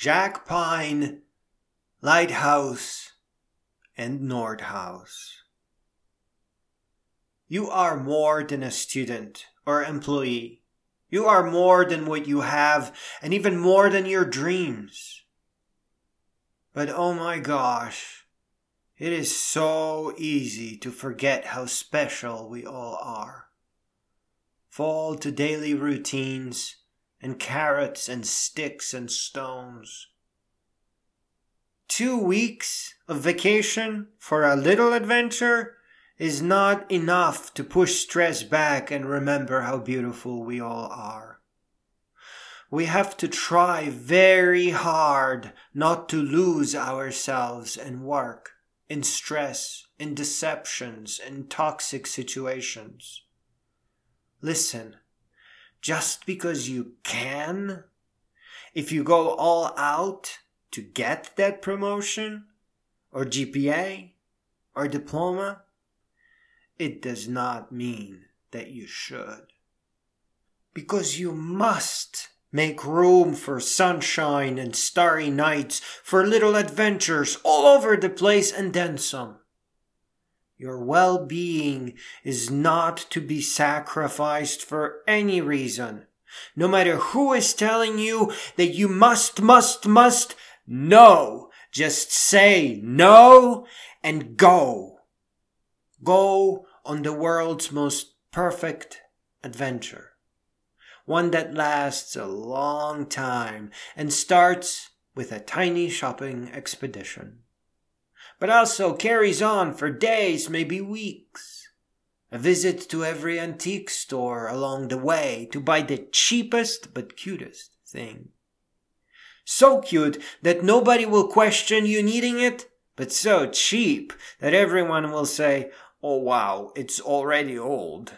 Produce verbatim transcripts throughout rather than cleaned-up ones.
Jack Pine, Lighthouse, and Nordhaus. You are more than a student or employee. You are more than what you have, and even more than your dreams. But oh my gosh, it is so easy to forget how special we all are. Fall to daily routines and carrots and sticks and stones. Two weeks of vacation for a little adventure is not enough to push stress back and remember how beautiful we all are. We have to try very hard not to lose ourselves in work, in stress, in deceptions, in toxic situations. Listen, just because you can, if you go all out to get that promotion, or G P A, or diploma, it does not mean that you should. Because you must make room for sunshine and starry nights, for little adventures all over the place and then some. Your well-being is not to be sacrificed for any reason. No matter who is telling you that you must, must, must, no. Just say no and go. Go on the world's most perfect adventure. One that lasts a long time and starts with a tiny shopping expedition, but also carries on for days, maybe weeks. A visit to every antique store along the way to buy the cheapest but cutest thing. So cute that nobody will question you needing it, but so cheap that everyone will say, "Oh wow, it's already old."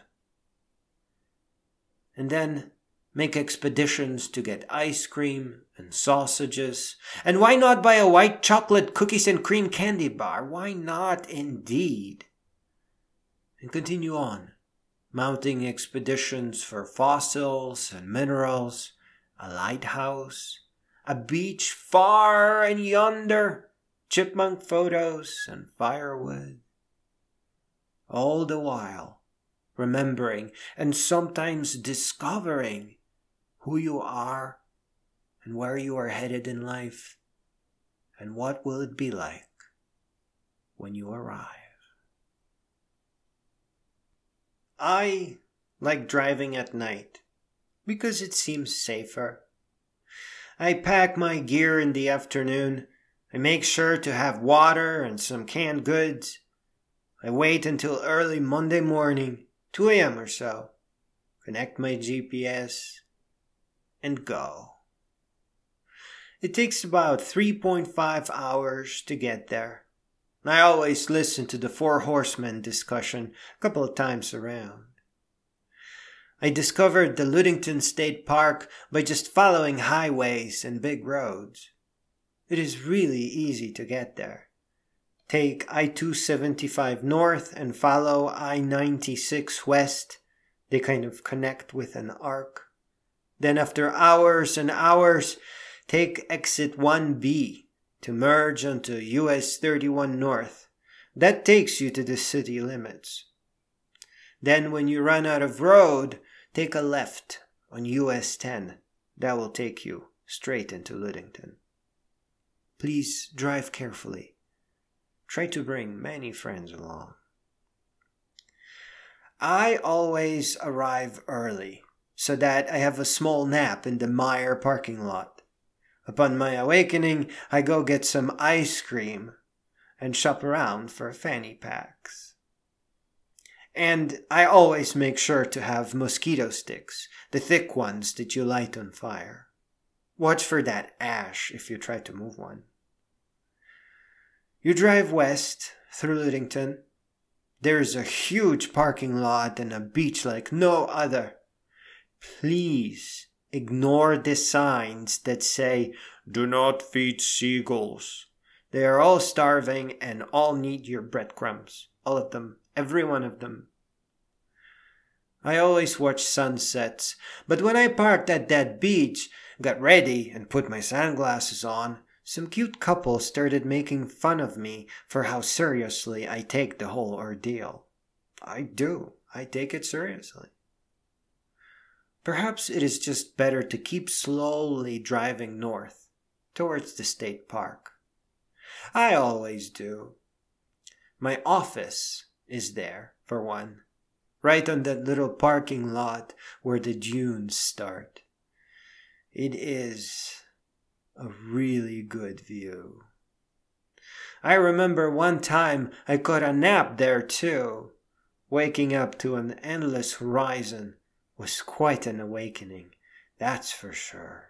And then make expeditions to get ice cream and sausages. And why not buy a white chocolate cookies and cream candy bar? Why not indeed? And continue on, mounting expeditions for fossils and minerals, a lighthouse, a beach far and yonder, chipmunk photos and firewood. All the while, remembering and sometimes discovering who you are and where you are headed in life, and what will it be like when you arrive. I like driving at night because it seems safer. I pack my gear in the afternoon. I make sure to have water and some canned goods. I wait until early Monday morning, two a.m. or so, connect my G P S, and go. It takes about three point five hours to get there. I always listen to the Four Horsemen discussion a couple of times around. I discovered the Ludington State Park by just following highways and big roads. It is really easy to get there. Take I two seventy-five north and follow I ninety-six west. They kind of connect with an arc. Then after hours and hours, take exit one B to merge onto U S thirty-one north. That takes you to the city limits. Then when you run out of road, take a left on U S ten. That will take you straight into Ludington. Please drive carefully. Try to bring many friends along. I always arrive early so that I have a small nap in the Meijer parking lot. Upon my awakening, I go get some ice cream and shop around for fanny packs. And I always make sure to have mosquito sticks, the thick ones that you light on fire. Watch for that ash if you try to move one. You drive west through Ludington. There is a huge parking lot and a beach like no other. Please ignore the signs that say, "Do not feed seagulls." They are all starving and all need your breadcrumbs. All of them. Every one of them. I always watch sunsets, but when I parked at that beach, got ready and put my sunglasses on, some cute couple started making fun of me for how seriously I take the whole ordeal. I do. I take it seriously. Perhaps it is just better to keep slowly driving north towards the state park. I always do. My office is there, for one, right on that little parking lot where the dunes start. It is a really good view. I remember one time I caught a nap there too. Waking up to an endless horizon was quite an awakening, that's for sure.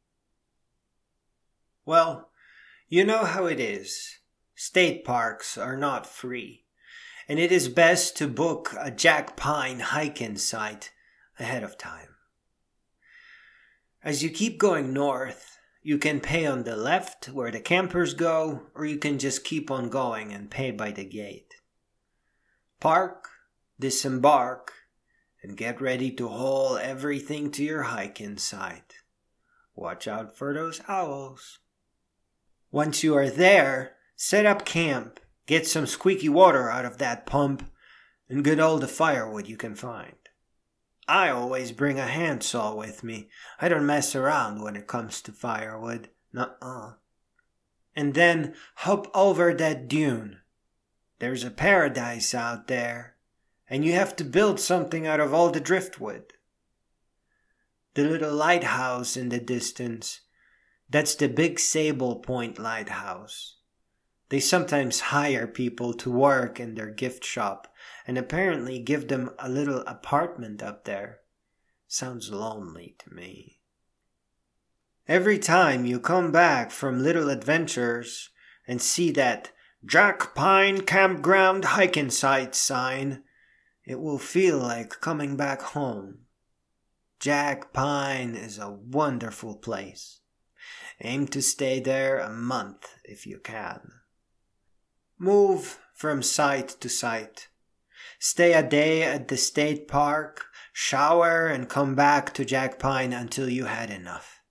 Well, you know how it is. State parks are not free, and it is best to book a Jack Pine hike-in site ahead of time. As you keep going north, you can pay on the left where the campers go, or you can just keep on going and pay by the gate. Park, disembark, and get ready to haul everything to your hike-in site. Watch out for those owls. Once you are there, set up camp, get some squeaky water out of that pump, and get all the firewood you can find. I always bring a handsaw with me. I don't mess around when it comes to firewood. Nuh-uh. And then hop over that dune. There's a paradise out there, and you have to build something out of all the driftwood. The little lighthouse in the distance, that's the Big Sable Point Lighthouse. They sometimes hire people to work in their gift shop and apparently give them a little apartment up there. Sounds lonely to me. Every time you come back from Little Adventures and see that Jack Pine Campground Hiking Site sign, it will feel like coming back home. Jack Pine is a wonderful place. Aim to stay there a month if you can. Move from site to site. Stay a day at the state park, shower, and come back to Jack Pine until you had enough.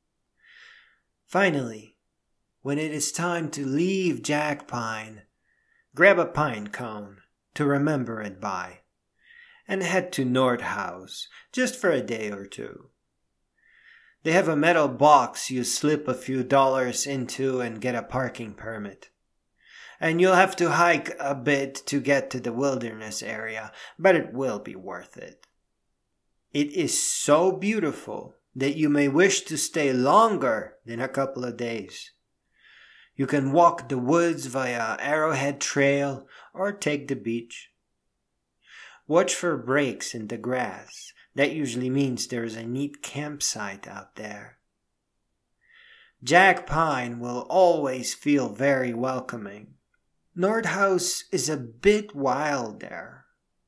Finally, when it is time to leave Jack Pine, grab a pine cone to remember it by, and head to Nordhaus just for a day or two. They have a metal box you slip a few dollars into and get a parking permit. And you'll have to hike a bit to get to the wilderness area, but it will be worth it. It is so beautiful that you may wish to stay longer than a couple of days. You can walk the woods via Arrowhead Trail or take the beach. Watch for breaks in the grass. That usually means there is a neat campsite out there. Jack Pine will always feel very welcoming. Nordhaus is a bit wild there.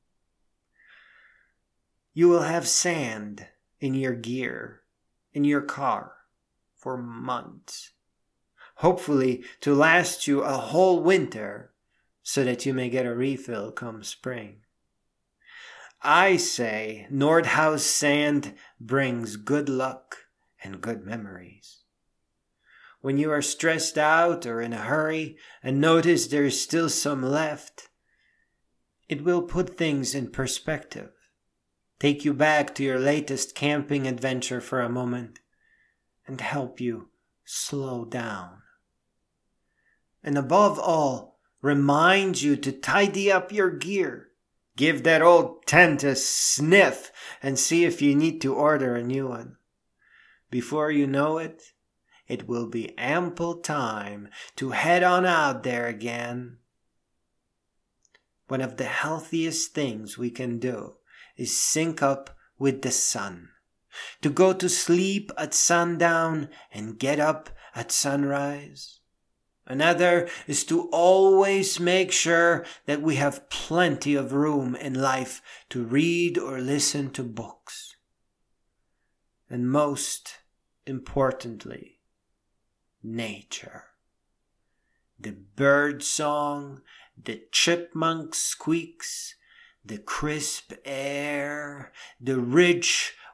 You will have sand in your gear, in your car, for months. Hopefully to last you a whole winter, so that you may get a refill come spring. I say Nordhaus sand brings good luck and good memories. When you are stressed out or in a hurry and notice there is still some left, it will put things in perspective, take you back to your latest camping adventure for a moment, and help you slow down. And above all, remind you to tidy up your gear. Give that old tent a sniff and see if you need to order a new one. Before you know it, it will be ample time to head on out there again. One of the healthiest things we can do is sync up with the sun. To go to sleep at sundown and get up at sunrise. Another is to always make sure that we have plenty of room in life to read or listen to books. And most importantly, nature. The bird song, the chipmunk squeaks, the crisp air, the rich,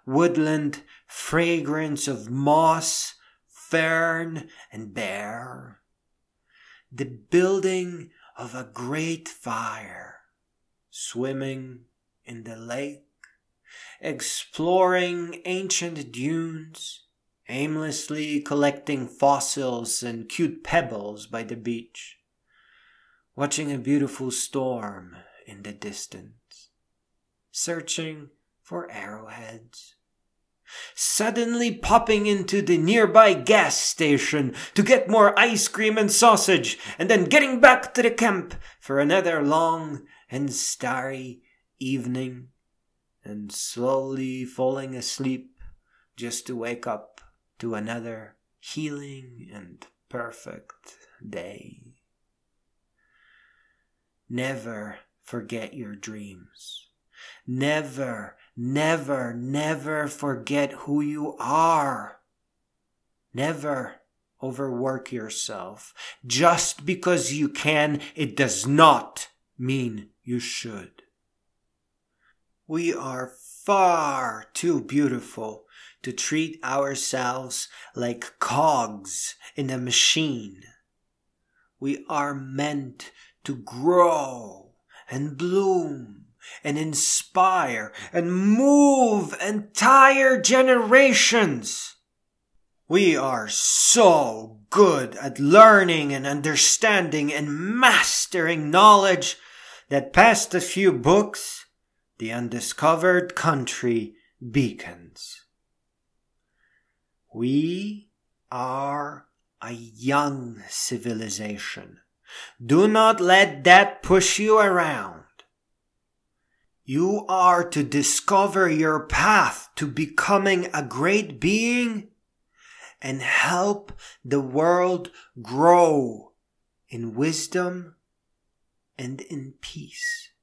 woodland fragrance of moss, fern, and bear. The building of a great fire, swimming in the lake, exploring ancient dunes, aimlessly collecting fossils and cute pebbles by the beach, watching a beautiful storm in the distance, searching for arrowheads, suddenly popping into the nearby gas station to get more ice cream and sausage, and then getting back to the camp for another long and starry evening, and slowly falling asleep just to wake up to another healing and perfect day. Never forget your dreams. Never, never, never forget who you are. Never overwork yourself. Just because you can, it does not mean you should. We are far too beautiful to treat ourselves like cogs in a machine. We are meant to grow and bloom and inspire and move entire generations. We are so good at learning and understanding and mastering knowledge that past a few books, the undiscovered country beacons. We are a young civilization. Do not let that push you around. You are to discover your path to becoming a great being and help the world grow in wisdom and in peace.